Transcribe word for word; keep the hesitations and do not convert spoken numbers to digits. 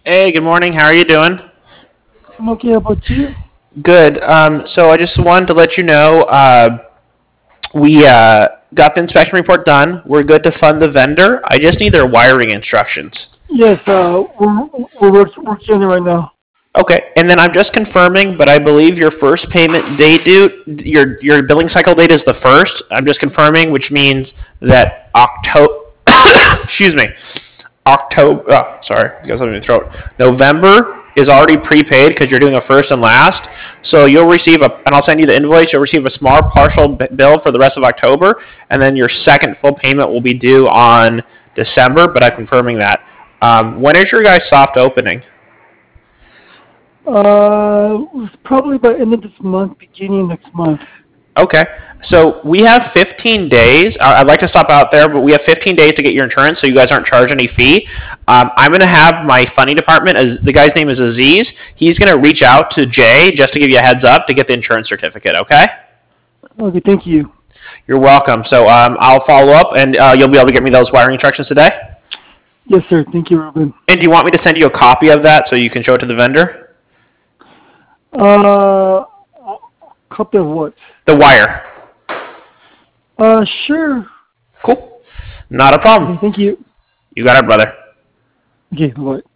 Hey, good morning. How are you doing? I'm okay. How about you? Good. Um, so I just wanted to let you know uh, we uh, got the inspection report done. We're good to fund the vendor. I just need their wiring instructions. Yes, uh, we're, we're work- working on it right now. Okay, and then I'm just confirming, but I believe your first payment date due your your billing cycle date is the first. I'm just confirming, which means that October. excuse me. October. Oh, sorry, I got something in my throat. November is already prepaid because you're doing a first and last. So you'll receive a, and I'll send you the invoice. You'll receive a small partial bill for the rest of October, and then your second full payment will be due on December. But I'm confirming that. Um, when is your guys' soft opening? Uh, it's probably by end of this month, beginning next month. Okay. So we have fifteen days. I- would like to stop out there, but we have fifteen days to get your insurance, so you guys aren't charged any fee. Um, I'm going to have my funding department, as the guy's name is Aziz. He's going to reach out to Jay just to give you a heads up to get the insurance certificate. Okay. Okay, thank you. You're welcome. So um, I'll follow up, and uh, you'll be able to get me those wiring instructions today. Yes, sir. Thank you, Ruben. And do you want me to send you a copy of that so you can show it to the vendor? Uh, copy of what? The wire. Uh, sure. Cool. Not a problem. Okay, thank you. You got it, brother. Okay, bye.